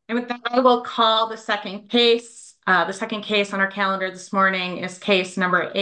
And with that, I will call the second case. The second case on our calendar this morning is case number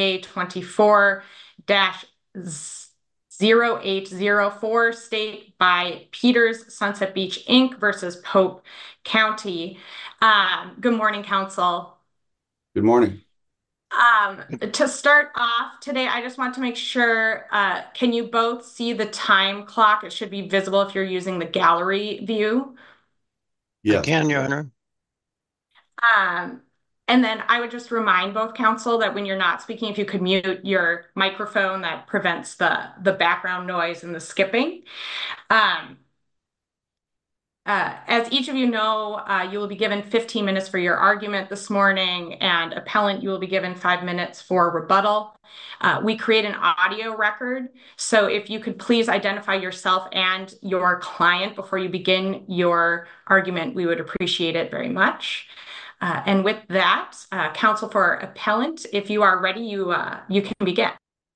A24-0804, State by Peters Sunset Beach Inc. versus Pope County. Good morning, counsel. Good morning. To start off today, I just want to make sure, can you both see the time clock? It should be visible if you're using the gallery view. I Yes. can, Your Honor. Um, and then I would just remind both counsel that when you're not speaking, if you could mute your microphone, that prevents the background noise and the skipping. Um, as each of you know, you will be given 15 minutes for your argument this morning, and appellant, you will be given 5 minutes for rebuttal. We create an audio record, so if you could please identify yourself and your client before you begin your argument, we would appreciate it very much. And with that, counsel for appellant, if you are ready, you can begin.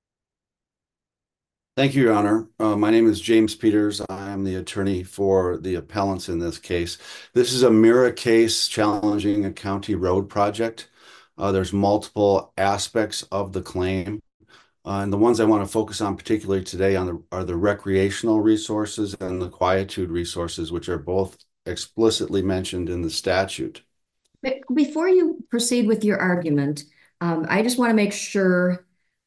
Thank you, Your Honor. My name is James Peters. I am the attorney for the appellants in this case. This is a MIRA case challenging a county road project. There's multiple aspects of the claim. And the ones I want to focus on particularly today are the recreational resources and the quietude resources, which are both explicitly mentioned in the statute. Before you proceed with your argument, I just want to make sure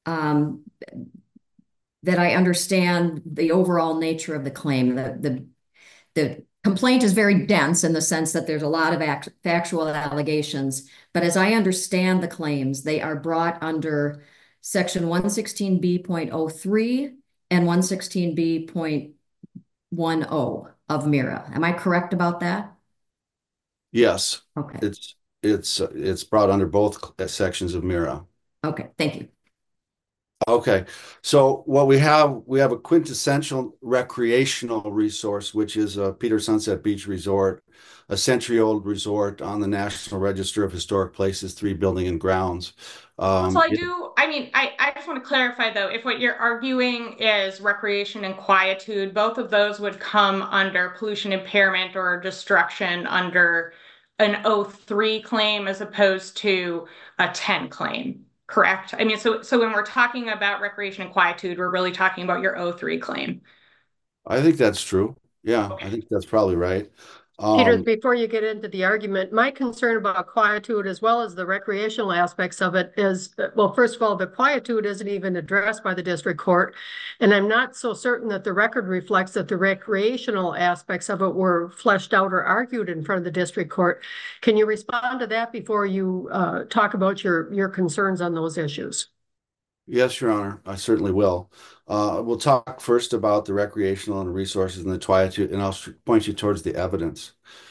that I understand the overall nature of the claim. The complaint is very dense in the sense that there's a lot of factual allegations, but as I understand the claims, they are brought under Section 116B.03 and 116B.10 of MIRA. Am I correct about that? Yes. Okay. It's brought under both sections of MIRA. Okay, thank you. Okay, so what we have a quintessential recreational resource, which is Peters Sunset Beach Resort, a century-old resort on the National Register of Historic Places, 3 building and grounds. So I just want to clarify though, if what you're arguing is recreation and quietude, both of those would come under pollution impairment or destruction under an O3 claim as opposed to a 10 claim, correct? I mean, so when we're talking about recreation and quietude, we're really talking about your O3 claim. I think that's true. Yeah, I Okay. think that's probably right. Peters, Um, before you get into the argument, my concern about quietude as well as the recreational aspects of it is, well, first of all, the quietude isn't even addressed by the district court. And I'm not so certain that the record reflects that the recreational aspects of it were fleshed out or argued in front of the district court. Can you respond to that before you talk about your concerns on those issues? Yes, Your Honor, I certainly will. We'll talk first about the recreational and resources and the quietude, and I'll point you towards the evidence.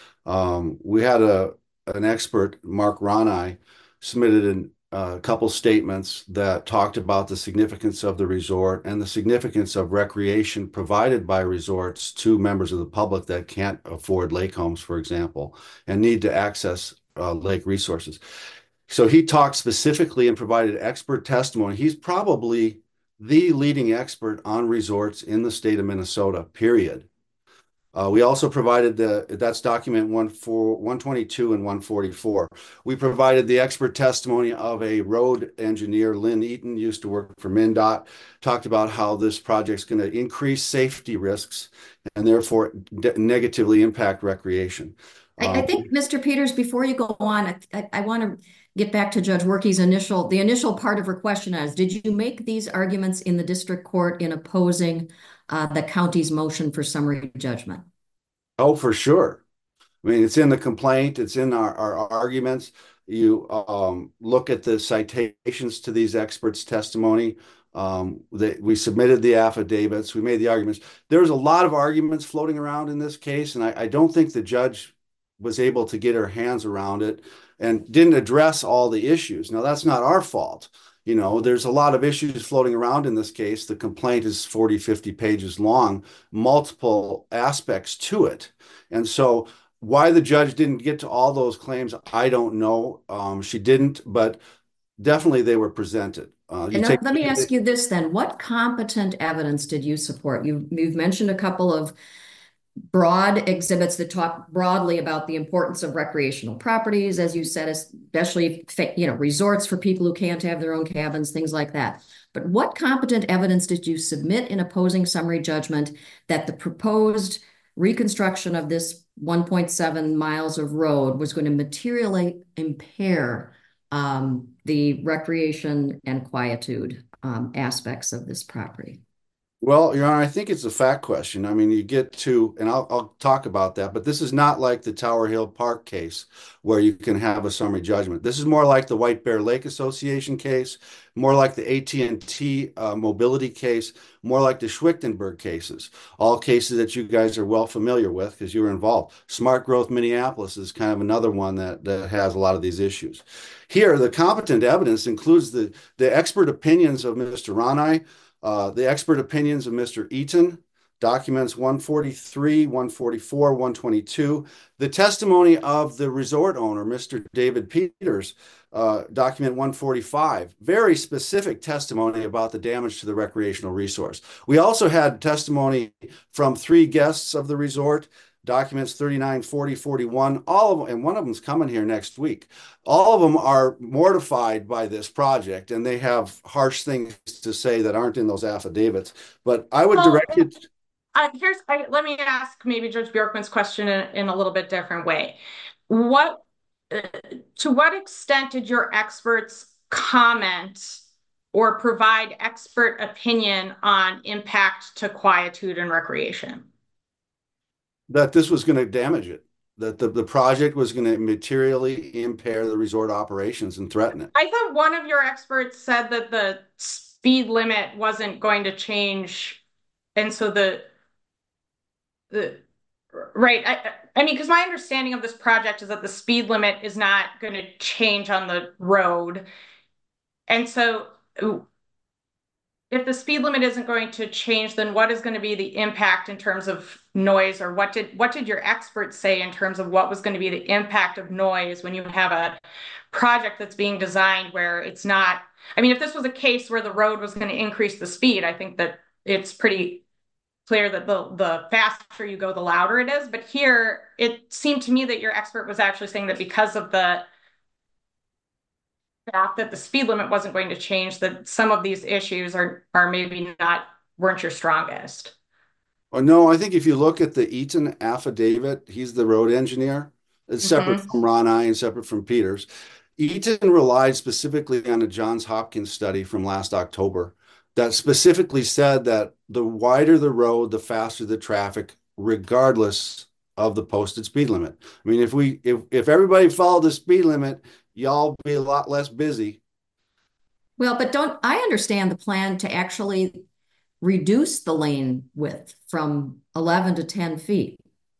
We had an expert, Mark Ronai, submitted a couple statements that talked about the significance of the resort and the significance of recreation provided by resorts to members of the public that can't afford lake homes, for example, and need to access lake resources. So he talked specifically and provided expert testimony. He's probably the leading expert on resorts in the state of Minnesota, period. We also provided that's document 122 and 144. We provided the expert testimony of a road engineer, Lynn Eaton, used to work for MnDOT, talked about how this project's going to increase safety risks and therefore negatively impact recreation. I think, Mr. Peters, before you go on, I want to get back to Judge Werkey's the initial part of her question is, did you make these arguments in the district court in opposing the county's motion for summary judgment? Oh, for sure. I mean, it's in the complaint, it's in our arguments. You look at the citations to these experts' testimony. We submitted the affidavits, we made the arguments. There's a lot of arguments floating around in this case, and I don't think the judge was able to get her hands around it and didn't address all the issues. Now, that's not our fault. You know, there's a lot of issues floating around in this case. The complaint is 40, 50 pages long, multiple aspects to it. And so why the judge didn't get to all those claims, I don't know. She didn't, but definitely they were presented. Let me ask you this then. What competent evidence did you support? You've mentioned a couple of broad exhibits that talk broadly about the importance of recreational properties, as you said, especially, resorts for people who can't have their own cabins, things like that. But what competent evidence did you submit in opposing summary judgment that the proposed reconstruction of this 1.7 miles of road was going to materially impair the recreation and quietude aspects of this property? Well, Your Honor, I think it's a fact question. I mean, you get to, and I'll talk about that, but this is not like the Tower Hill Park case where you can have a summary judgment. This is more like the White Bear Lake Association case, more like the AT&T mobility case, more like the Schwichtenberg cases, all cases that you guys are well familiar with because you were involved. Smart Growth Minneapolis is kind of another one that has a lot of these issues. Here, the competent evidence includes the expert opinions of Mr. Ronai, the expert opinions of Mr. Eaton, documents 143, 144, 122. The testimony of the resort owner, Mr. David Peters, document 145. Very specific testimony about the damage to the recreational resource. We also had testimony from 3 guests of the resort, documents 39, 40, 41, all of them, and one of them's coming here next week. All of them are mortified by this project, and they have harsh things to say that aren't in those affidavits. But I would direct you. Let me ask maybe Judge Bjorkman's question in a little bit different way. To what extent did your experts comment or provide expert opinion on impact to quietude and recreation? That this was going to damage it, that the project was going to materially impair the resort operations and threaten it. I thought one of your experts said that the speed limit wasn't going to change. And so right. I mean, because my understanding of this project is that the speed limit is not going to change on the road. And so if the speed limit isn't going to change, then what is going to be the impact in terms of noise, or what did your experts say in terms of what was going to be the impact of noise when you have a project that's being designed where it's not, I mean, if this was a case where the road was going to increase the speed, I think that it's pretty clear that the faster you go, the louder it is. But here, it seemed to me that your expert was actually saying that because of the fact that the speed limit wasn't going to change, that some of these issues are maybe weren't your strongest. Oh, no, I think if you look at the Eaton affidavit, he's the road engineer. It's separate from Ronai and separate from Peters. Eaton relied specifically on a Johns Hopkins study from last October that specifically said that the wider the road, the faster the traffic, regardless of the posted speed limit. I mean, if everybody followed the speed limit, y'all be a lot less busy. Well, but I understand the plan to actually reduce the lane width from 11 to 10 feet.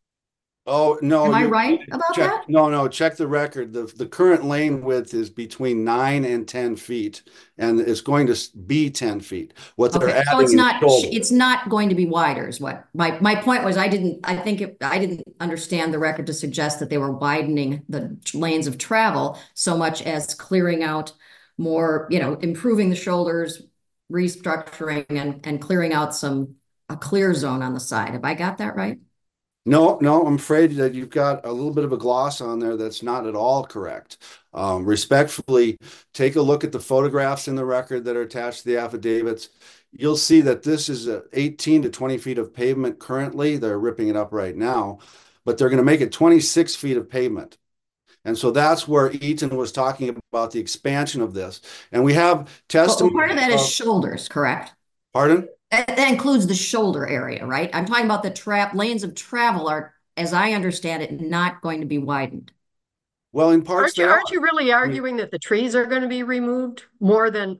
Oh, no. Am I right about that? No, check the record. The current lane width is between 9 and 10 feet, and it's going to be 10 feet. What they're adding so it's not going to be wider is what my point was. I didn't understand the record to suggest that they were widening the lanes of travel so much as clearing out more, improving the shoulders, restructuring and clearing out a clear zone on the side. Have I got that right? No, I'm afraid that you've got a little bit of a gloss on there that's not at all correct. Respectfully, take a look at the photographs in the record that are attached to the affidavits. You'll see that this is 18 to 20 feet of pavement currently. They're ripping it up right now, but they're going to make it 26 feet of pavement. And so that's where Eaton was talking about the expansion of this. And we have testimony. Part of that is shoulders, correct? Pardon? That includes the shoulder area, right? I'm talking about the lanes of travel are, as I understand it, not going to be widened. Well, in parts aren't you really arguing that the trees are going to be removed more than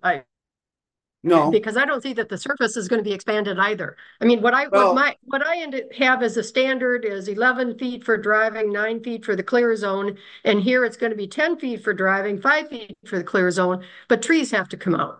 No, because I don't see that the surface is going to be expanded either. I mean, what I have as a standard is 11 feet for driving, 9 feet for the clear zone, and here it's going to be 10 feet for driving, 5 feet for the clear zone, but trees have to come out.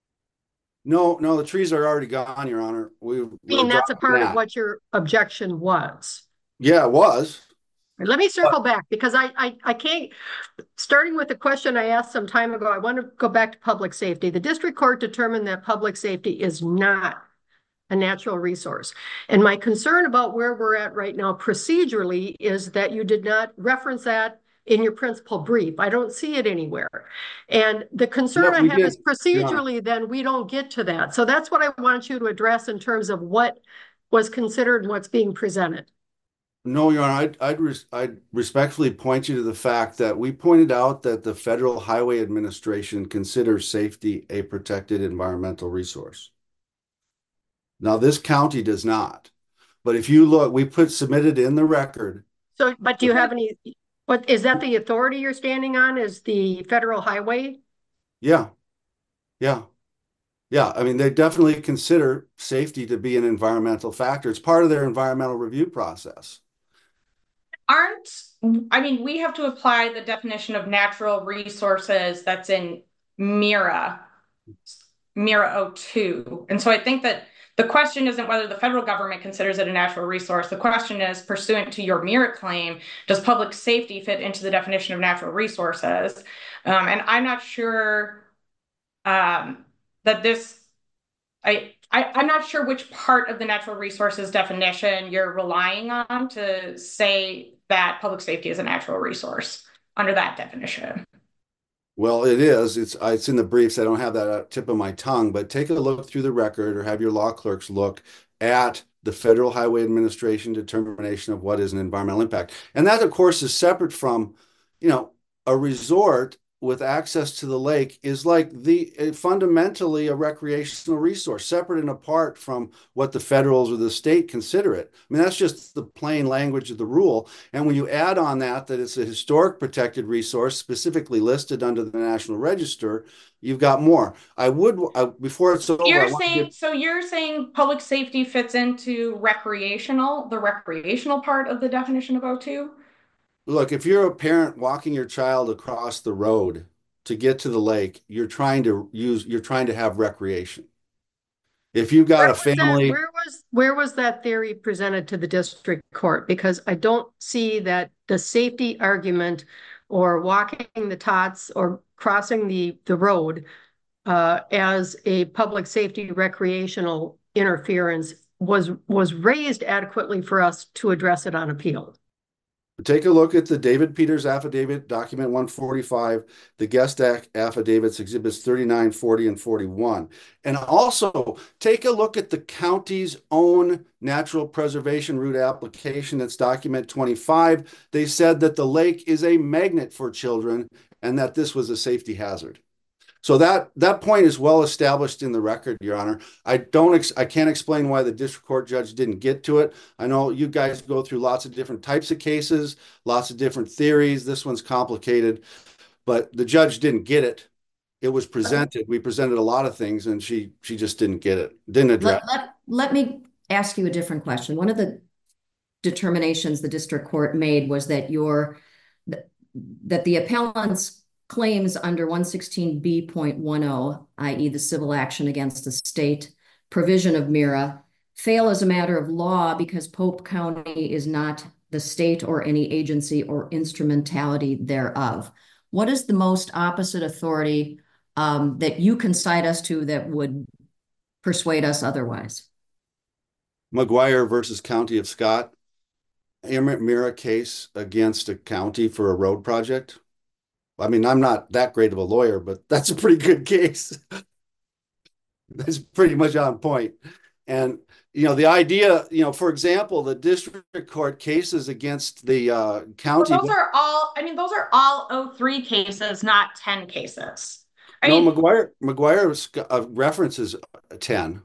No, the trees are already gone, Your Honor. That's a part of what your objection was. Yeah, it was. Let me circle back because I can't, starting with the question I asked some time ago, I want to go back to public safety. The district court determined that public safety is not a natural resource. And my concern about where we're at right now procedurally is that you did not reference that in your principal brief. I don't see it anywhere. And the concern I have is procedurally, then we don't get to that. So that's what I want you to address in terms of what was considered and what's being presented. No, Your Honor, I'd respectfully point you to the fact that we pointed out that the Federal Highway Administration considers safety a protected environmental resource. Now, this county does not. But if you look, we submitted in the record. So, but do you have any, what is that the authority you're standing on is the Federal Highway? Yeah. Yeah. Yeah. I mean, they definitely consider safety to be an environmental factor. It's part of their environmental review process. I mean, we have to apply the definition of natural resources that's in MIRA 02. And so I think that the question isn't whether the federal government considers it a natural resource. The question is, pursuant to your MIRA claim, does public safety fit into the definition of natural resources? And I'm not sure that I'm not sure which part of the natural resources definition you're relying on to say that public safety is a natural resource under that definition. Well, it is. It's in the briefs. I don't have that at tip of my tongue, but take a look through the record or have your law clerks look at the Federal Highway Administration determination of what is an environmental impact. And that, of course, is separate from, a resort with access to the lake is like fundamentally a recreational resource, separate and apart from what the federals or the state consider it. I mean, that's just the plain language of the rule. And when you add on that it's a historic protected resource specifically listed under the National Register, you've got more. Before it's over, you're saying public safety fits into the recreational part of the definition of O2? Look, if you're a parent walking your child across the road to get to the lake, you're trying to have recreation. If you've got a family. Where was that theory presented to the district court? Because I don't see that the safety argument or walking the tots or crossing the road as a public safety recreational interference was raised adequately for us to address it on appeal. Take a look at the David Peters affidavit, document 145, the guest affidavits, exhibits 39, 40, and 41. And also take a look at the county's own natural preservation route application. That's document 25. They said that the lake is a magnet for children and that this was a safety hazard. So that point is well established in the record, Your Honor. I can't explain why the district court judge didn't get to it. I know you guys go through lots of different types of cases, lots of different theories. This one's complicated, but the judge didn't get it. It was presented. We presented a lot of things, and she just didn't get it. Didn't address. Let me ask you a different question. One of the determinations the district court made was that the appellant's claims under 116B.10, i.e. the civil action against the state provision of MIRA, fail as a matter of law because Pope County is not the state or any agency or instrumentality thereof. What is the most opposite authority that you can cite us to that would persuade us otherwise? McGuire versus County of Scott, MIRA case against a county for a road project. I mean, I'm not that great of a lawyer, but that's a pretty good case. That's pretty much on point. And, the idea, for example, the district court cases against the county. Well, those are all 03 cases, not 10 cases. McGuire references 10.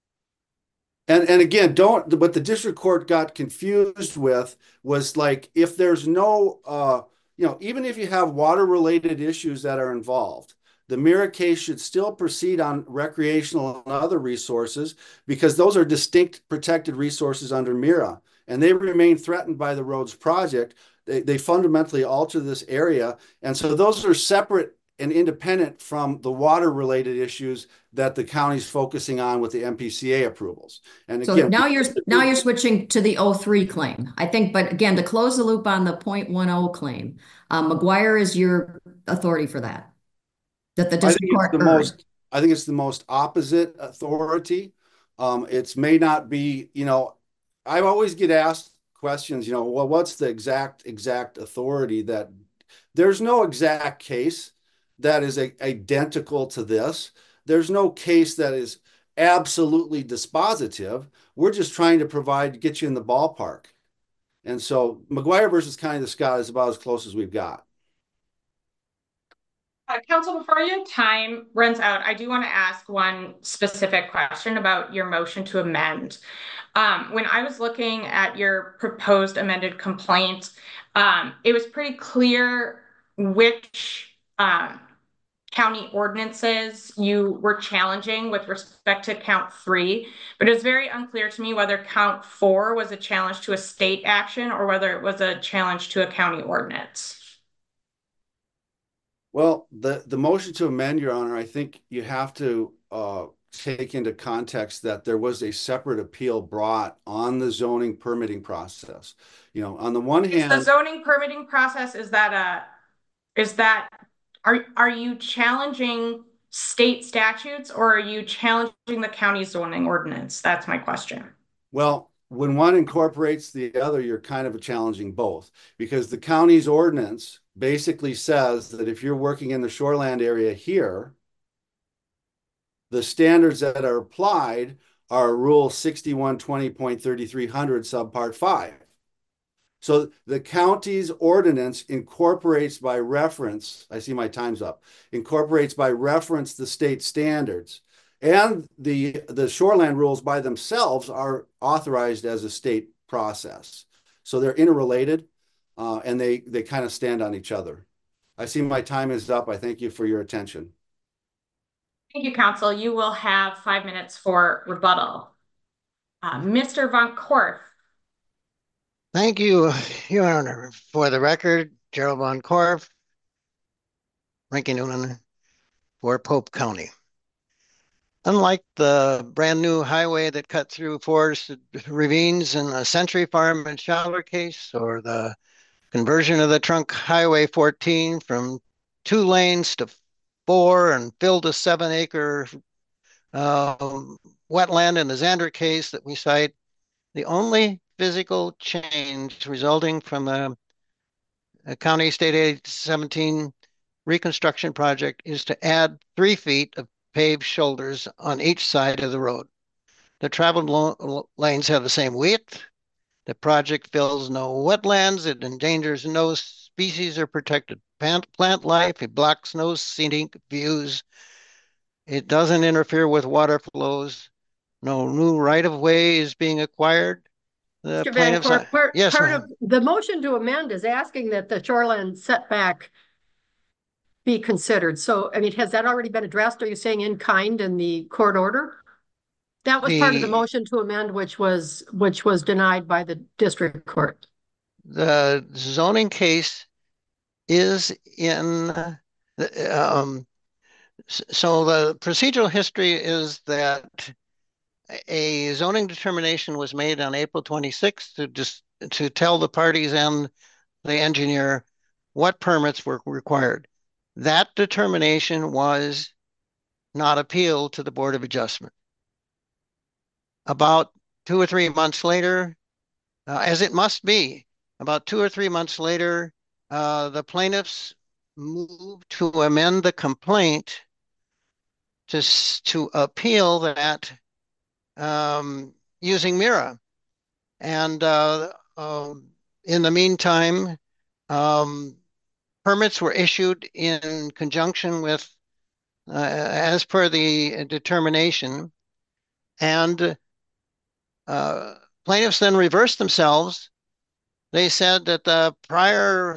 And again, what the district court got confused with was like, if there's no, even if you have water-related issues that are involved, the MIRA case should still proceed on recreational and other resources because those are distinct protected resources under MIRA, and they remain threatened by the roads project. They fundamentally alter this area, and so those are separate and independent from the water-related issues that the county's focusing on with the MPCA approvals. And so again, now you're switching to the 03 claim, I think. But again, to close the loop on the .10 claim, McGuire is your authority for that. That the district court I think it's the most opposite authority. It's may not be, I always get asked questions, well, what's the exact authority that there's no exact case that is identical to this. There's no case that is absolutely dispositive. We're just trying to get you in the ballpark. And so McGuire versus County of the Scott is about as close as we've got. Council, before your time runs out, I do want to ask one specific question about your motion to amend. When I was looking at your proposed amended complaint, it was pretty clear which county ordinances you were challenging with respect to count 3, but it was very unclear to me whether count 4 was a challenge to a state action or whether it was a challenge to a county ordinance. Well, the motion to amend, Your Honor, I think you have to take into context that there was a separate appeal brought on the zoning permitting process. On the one hand, the zoning permitting process, are you challenging state statutes or are you challenging the county zoning ordinance? That's my question. Well, when one incorporates the other, you're kind of challenging both, because the county's ordinance basically says that if you're working in the shoreland area here, the standards that are applied are Rule 6120.3300 subpart 5. So the county's ordinance incorporates by reference, I see my time's up, incorporates by reference the state standards. And the shoreland rules by themselves are authorized as a state process. So they're interrelated, and they kind of stand on each other. I see my time is up. I thank you for your attention. Thank you, Council. You will have 5 minutes for rebuttal. Mr. Von Korff. Thank you, Your Honor. For the record, Gerald Von Korff, Rankin Newman for Pope County. Unlike the brand new highway that cut through forested ravines in the Century Farm and Schaller case, or the conversion of the trunk Highway 14 from 2 lanes to 4 and filled a 7-acre wetland in the Zander case that we cite, the only physical change resulting from a County State Aid 17 reconstruction project is to add 3 feet of paved shoulders on each side of the road. The traveled lanes have the same width. The project fills no wetlands. It endangers no species or protected plant life. It blocks no scenic views. It doesn't interfere with water flows. No new right-of-way is being acquired. Mr. Van Korff, part of the motion to amend is asking that the shoreline setback be considered. So, I mean, has that already been addressed? Are you saying in kind in the court order? That was part of the motion to amend, which was denied by the district court. The zoning case is in, so the procedural history is that a zoning determination was made on April 26th to tell the parties and the engineer what permits were required. That determination was not appealed to the Board of Adjustment. About 2 or 3 months later, as it must be, about 2 or 3 months later, the plaintiffs moved to amend the complaint to appeal that using MIRA. And in the meantime, permits were issued in conjunction with, as per the determination, and plaintiffs then reversed themselves. They said that the prior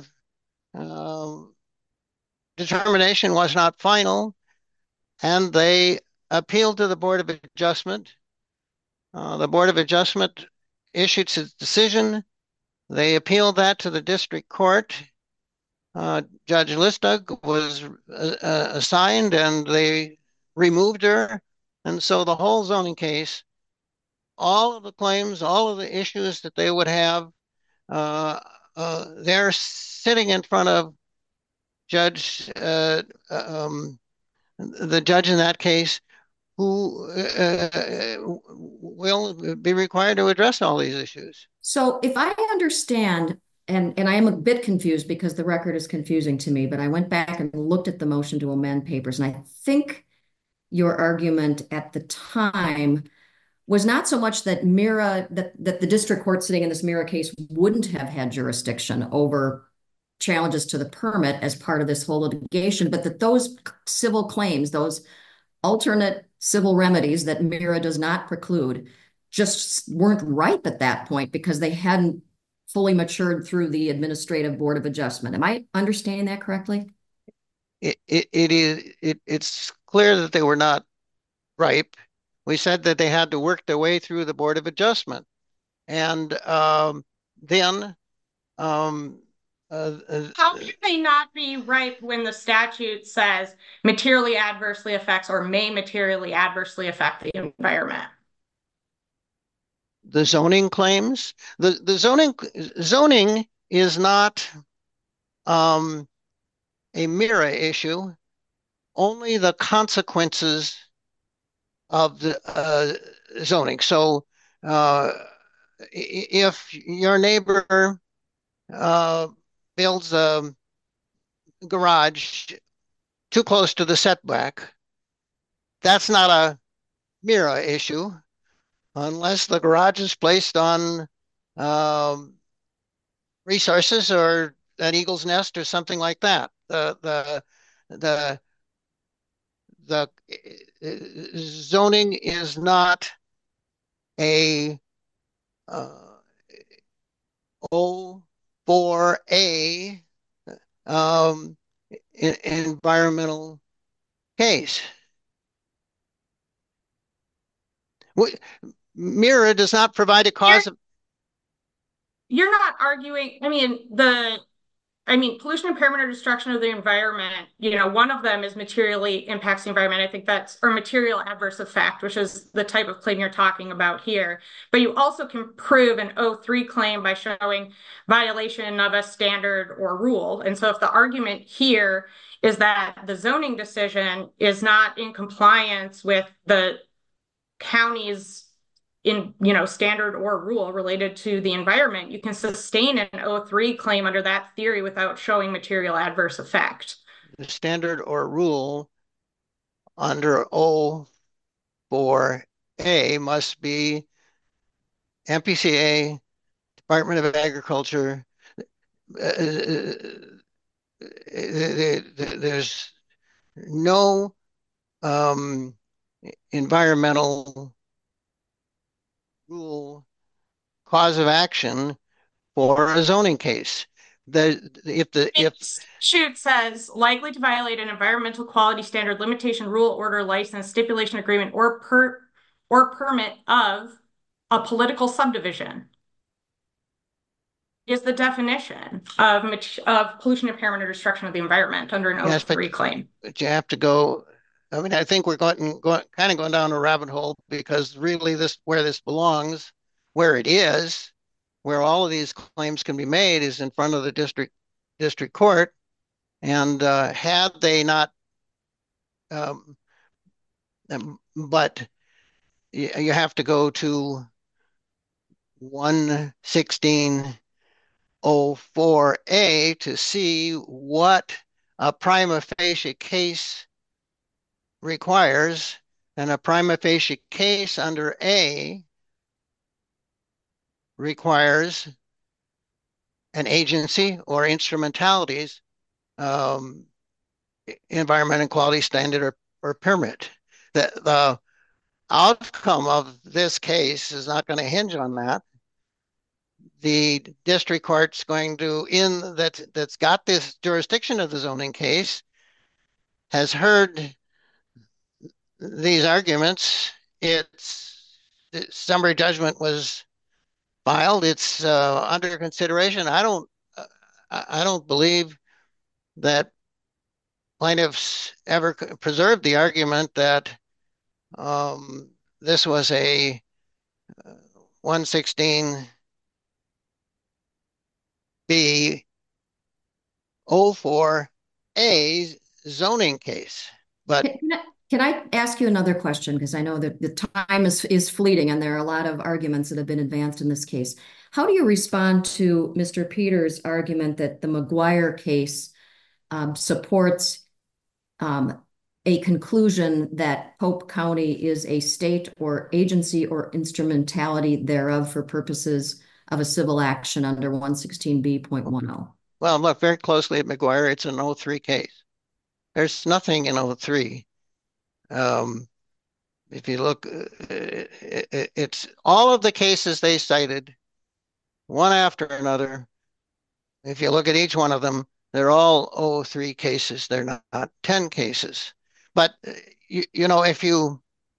determination was not final, and they appealed to the Board of Adjustment. The Board of Adjustment issued its decision. They appealed that to the district court. Judge Listug was assigned, and they removed her. And so the whole zoning case, all of the claims, all of the issues that they would have, they're sitting in front of the judge in that case, who will be required to address all these issues. So if I understand, and I am a bit confused because the record is confusing to me, but I went back and looked at the motion to amend papers, and I think your argument at the time was not so much that that the district court sitting in this Mira case wouldn't have had jurisdiction over challenges to the permit as part of this whole litigation, but that those civil claims, those alternate civil remedies that Mira does not preclude, just weren't ripe at that point because they hadn't fully matured through the Administrative Board of Adjustment. Am I understanding that correctly? It's clear that they were not ripe. We said that they had to work their way through the Board of Adjustment. And then how can they not be ripe when the statute says materially adversely affects or may materially adversely affect the environment? The zoning claims, the zoning is not a Mira issue. Only the consequences of the zoning. So if your neighbor builds a garage too close to the setback, that's not a Mira issue unless the garage is placed on resources or an eagle's nest or something like that. The zoning is not a O4A environmental case. Mira does not provide a cause of. You're not arguing. Pollution, impairment, or destruction of the environment, one of them is materially impacts the environment. I think or material adverse effect, which is the type of claim you're talking about here. But you also can prove an O3 claim by showing violation of a standard or rule. And so if the argument here is that the zoning decision is not in compliance with the county's standard or rule related to the environment, you can sustain an O3 claim under that theory without showing material adverse effect. The standard or rule under O4A must be MPCA, Department of Agriculture. There's no environmental rule cause of action for a zoning case. If statute says likely to violate an environmental quality standard, limitation, rule, order, license, stipulation, agreement, or permit of a political subdivision is the definition of pollution, impairment, or destruction of the environment under an O3 claim. But you have to go. I think we're going down a rabbit hole because really where this belongs, where it is, where all of these claims can be made is in front of the district court. And had they not, but you have to go to 11604A to see what a prima facie case requires, and a prima facie case under A requires an agency or instrumentalities environment and quality standard or permit. The outcome of this case is not going to hinge on that. The district court's going to, that's got this jurisdiction of the zoning case, has heard these arguments. Summary judgment was filed. It's under consideration. I don't believe that plaintiffs ever preserved the argument that this was a 116B 04A zoning case. But Can I ask you another question? Because I know that the time is fleeting and there are a lot of arguments that have been advanced in this case. How do you respond to Mr. Peters' argument that the McGuire case supports a conclusion that Pope County is a state or agency or instrumentality thereof for purposes of a civil action under 116B.10? Well, look very closely at McGuire. It's an 03 case. There's nothing in 03. If you look, it's all of the cases they cited, one after another. If you look at each one of them, they're all 03 cases. They're not 10 cases. But, you know, if you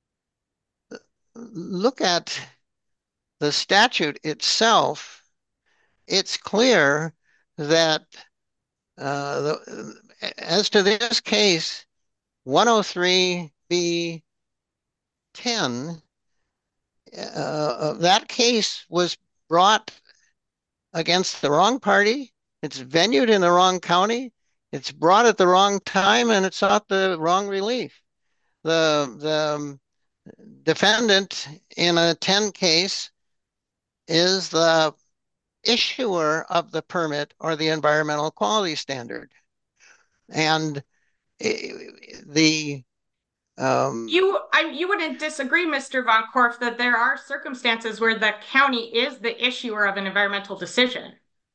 look at the statute itself, it's clear that as to this case, 103B10, that case was brought against the wrong party. It's venued in the wrong county. It's brought at the wrong time, and it sought the wrong relief. The defendant in a 10 case is the issuer of the permit or the environmental quality standard. And the you wouldn't disagree, Mr. Von Korff, that there are circumstances where the county is the issuer of an environmental decision.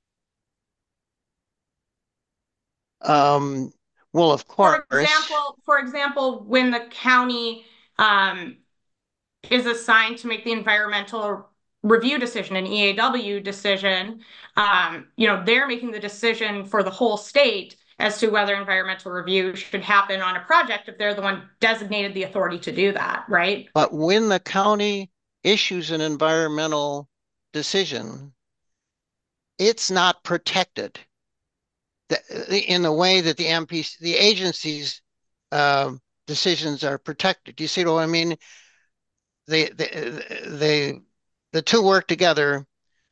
Well, of course. For example, when the county is assigned to make the environmental review decision, an EAW decision, you know, they're making the decision for the whole state as to whether environmental review should happen on a project if they're the one designated the authority to do that, right? But when the county issues an environmental decision, it's not protected in the way that the agency's decisions are protected. Do you see what I mean? The two work together.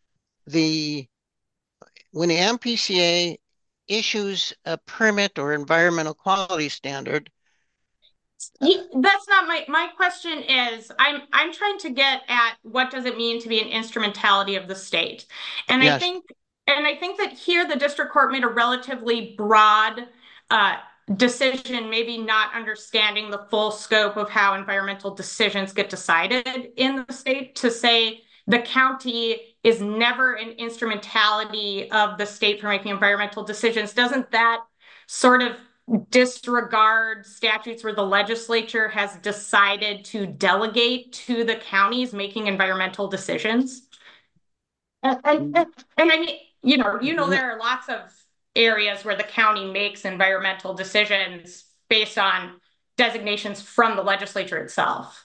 When the MPCA issues a permit or environmental quality standard. That's not my question is, I'm trying to get at what does it mean to be an instrumentality of the state? And yes. I think that here the district court made a relatively broad decision, maybe not understanding the full scope of how environmental decisions get decided in the state, to say the county is never an instrumentality of the state for making environmental decisions. Doesn't that sort of disregard statutes where the legislature has decided to delegate to the counties making environmental decisions? And I mean, you know, there are lots of areas where the county makes environmental decisions based on designations from the legislature itself.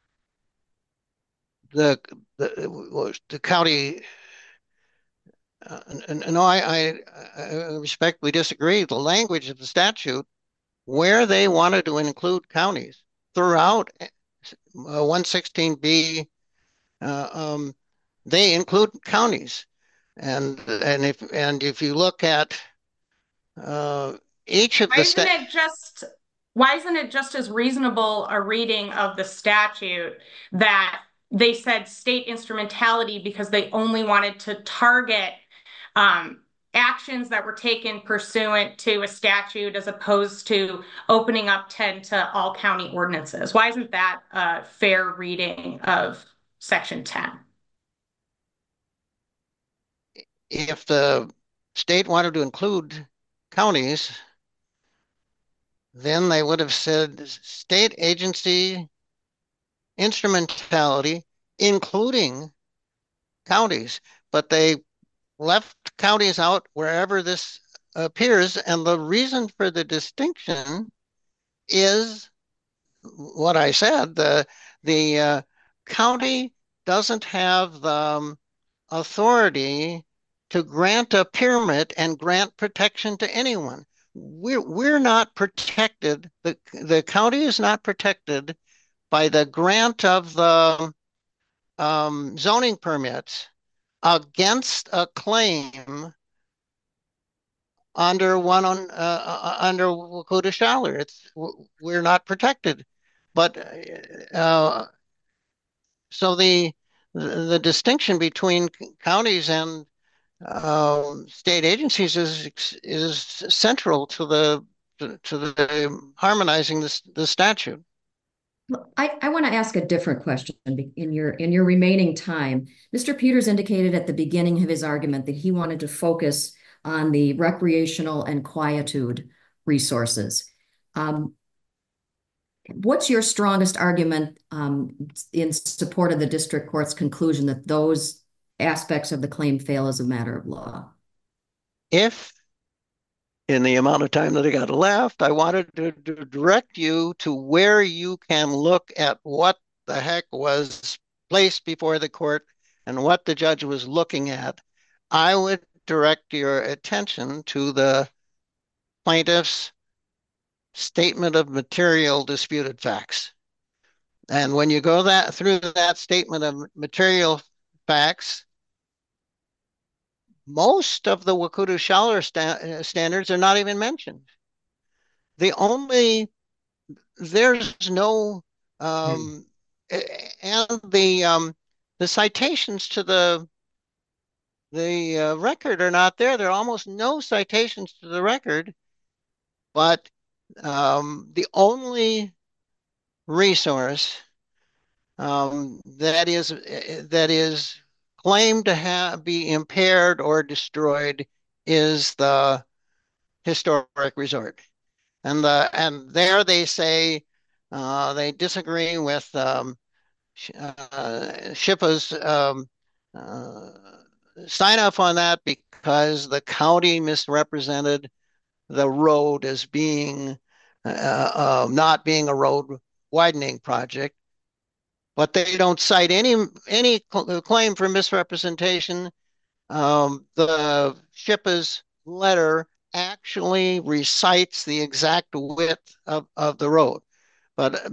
The county, no, I respectfully disagree. The language of the statute, where they wanted to include counties throughout 116B, they include counties, and if you look at each of why isn't it just as reasonable a reading of the statute that they said state instrumentality because they only wanted to target actions that were taken pursuant to a statute as opposed to opening up 10 to all county ordinances? Why isn't that a fair reading of Section 10? If the state wanted to include counties, then they would have said state agency instrumentality, including counties, but they left counties out wherever this appears. And the reason for the distinction is what I said. The county doesn't have the authority to grant a permit and grant protection to anyone. We're not protected. The county is not protected by the grant of the zoning permits against a claim under Wakuda Schaller. We're not protected. But so the distinction between counties and state agencies is central to the harmonizing the statute. I want to ask a different question in your remaining time. Mr. Peters indicated at the beginning of his argument that he wanted to focus on the recreational and quietude resources. What's your strongest argument in support of the district court's conclusion that those aspects of the claim fail as a matter of law? If in the amount of time that I got left, I wanted to direct you to where you can look at what the heck was placed before the court and what the judge was looking at, I would direct your attention to the plaintiff's statement of material disputed facts. And when you go through that statement of material facts, most of the Wakudu-Schaller standards are not even mentioned. There's no, and the citations to the record are not there. There are almost no citations to the record, but the only resource that is claimed to be impaired or destroyed is the historic resort. And there they say they disagree with SHPA's sign off on that because the county misrepresented the road as being not being a road widening project. But they don't cite any claim for misrepresentation. The SHPA's letter actually recites the exact width of the road. But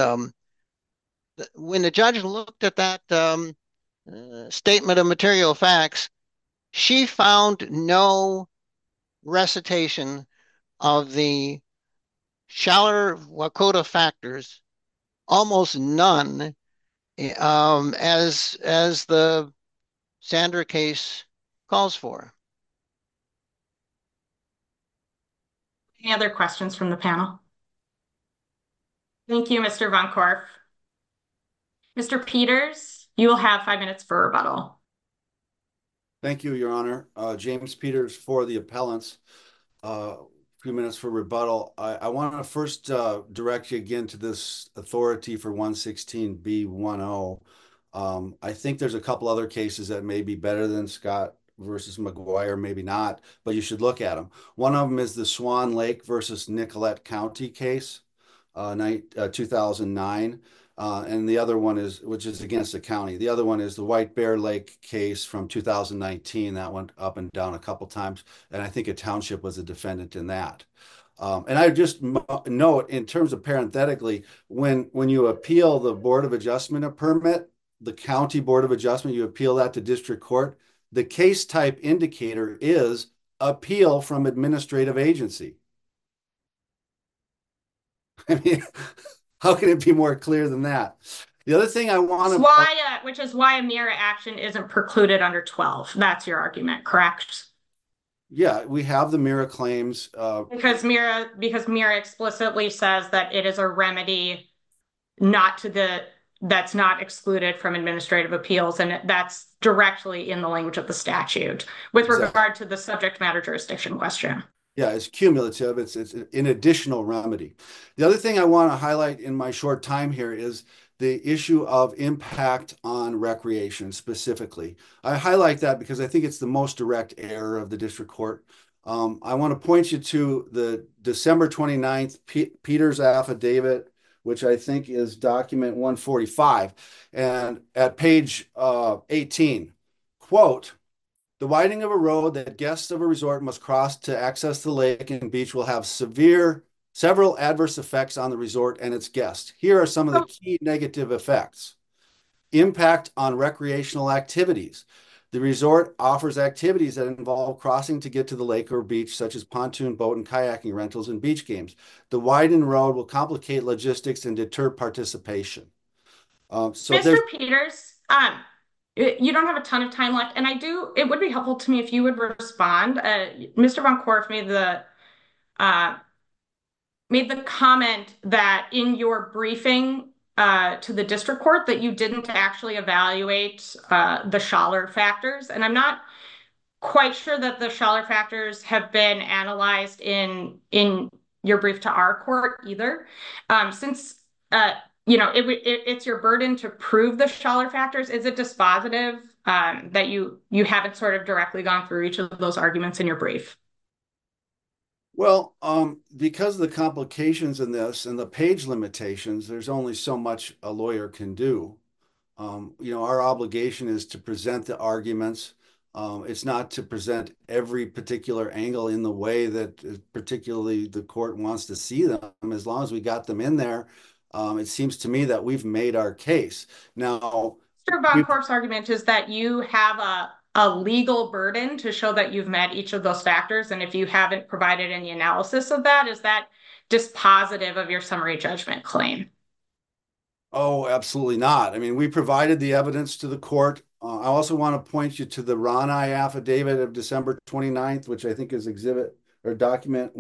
when the judge looked at that statement of material facts, she found no recitation of the Schaller-Wakoda factors, almost none, as the Sandra case calls for. Any other questions from the panel? Thank you, Mr. Von Korff. Mr. Peters, you will have 5 minutes for rebuttal. Thank you, Your Honor. James Peters for the appellants. A few minutes for rebuttal. I want to first direct you again to this authority for 116B10. I think there's a couple other cases that may be better than Scott versus McGuire, maybe not, but you should look at them. One of them is the Swan Lake versus Nicollet County case, 2009. And the other one is, which is against the county. The other one is the White Bear Lake case from 2019. That went up and down a couple times. And I think a township was a defendant in that. And I just note in terms of parenthetically, when you appeal the Board of Adjustment of permit, the county Board of Adjustment, you appeal that to district court, the case type indicator is appeal from administrative agency. I mean, how can it be more clear than that? The other thing I want to... which is why a MIRA action isn't precluded under 12. That's your argument, correct? Yeah, we have the MIRA claims. Because MIRA explicitly says that it is a remedy that's not excluded from administrative appeals, and that's directly in the language of the statute with regard to the subject matter jurisdiction question. Yeah, it's cumulative. It's an additional remedy. The other thing I want to highlight in my short time here is the issue of impact on recreation specifically. I highlight that because I think it's the most direct error of the district court. I want to point you to the December 29th Peters affidavit, which I think is document 145. And at page 18, quote, "The widening of a road that guests of a resort must cross to access the lake and beach will have several adverse effects on the resort and its guests. Here are some of the key negative effects. Impact on recreational activities. The resort offers activities that involve crossing to get to the lake or beach, such as pontoon boat and kayaking rentals and beach games. The widened road will complicate logistics and deter participation. Mr. Peters, you don't have a ton of time left, and it would be helpful to me if you would respond. Mr. Von Korff made the comment that in your briefing to the district court that you didn't actually evaluate the Schaller factors, and I'm not quite sure that the Schaller factors have been analyzed in your brief to our court either. Since it's your burden to prove the Schaller factors, is it dispositive that you haven't sort of directly gone through each of those arguments in your brief? Well, because of the complications in this and the page limitations, there's only so much a lawyer can do. Our obligation is to present the arguments. It's not to present every particular angle in the way that particularly the court wants to see them. As long as we got them in there, it seems to me that we've made our case. Now, Mr. Von Korff's argument is that you have a legal burden to show that you've met each of those factors, and if you haven't provided any analysis of that, is that dispositive of your summary judgment claim? Oh, absolutely not. I mean, we provided the evidence to the court. I also want to point you to the Ronai affidavit of December 29th, which I think is exhibit or document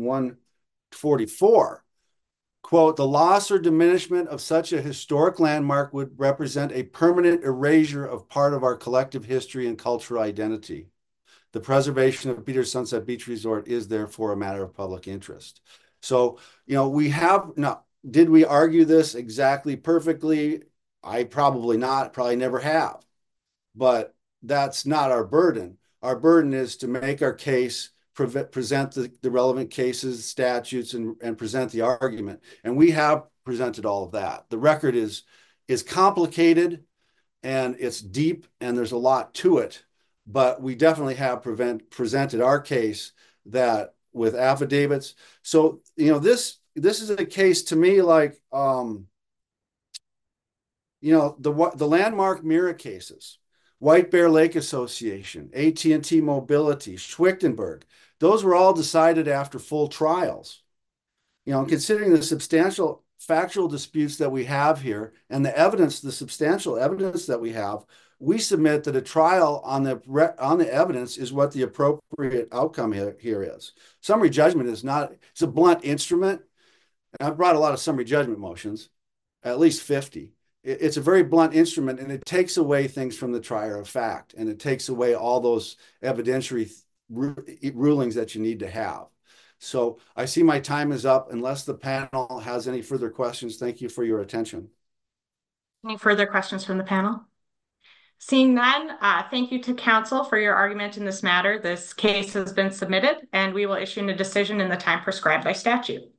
144. Quote, the loss or diminishment of such a historic landmark would represent a permanent erasure of part of our collective history and cultural identity. The preservation of Peters Sunset Beach Resort is therefore a matter of public interest. So, we have now. Did we argue this exactly perfectly? I probably not, probably never have. But that's not our burden. Our burden is to make our case, present the relevant cases, statutes, and present the argument. And we have presented all of that. The record is complicated and it's deep and there's a lot to it. But we definitely have presented our case that with affidavits. So, this is a case to me like, the landmark Mira cases, White Bear Lake Association, AT&T Mobility, Schwichtenberg, those were all decided after full trials. Considering the substantial factual disputes that we have here and the substantial evidence that we have, we submit that a trial on the evidence is what the appropriate outcome here is. Summary judgment it's a blunt instrument. I've brought a lot of summary judgment motions, at least 50. It's a very blunt instrument, and it takes away things from the trier of fact, and it takes away all those evidentiary rulings that you need to have. So I see my time is up. Unless the panel has any further questions, thank you for your attention. Any further questions from the panel? Seeing none, thank you to counsel for your argument in this matter. This case has been submitted, and we will issue a decision in the time prescribed by statute.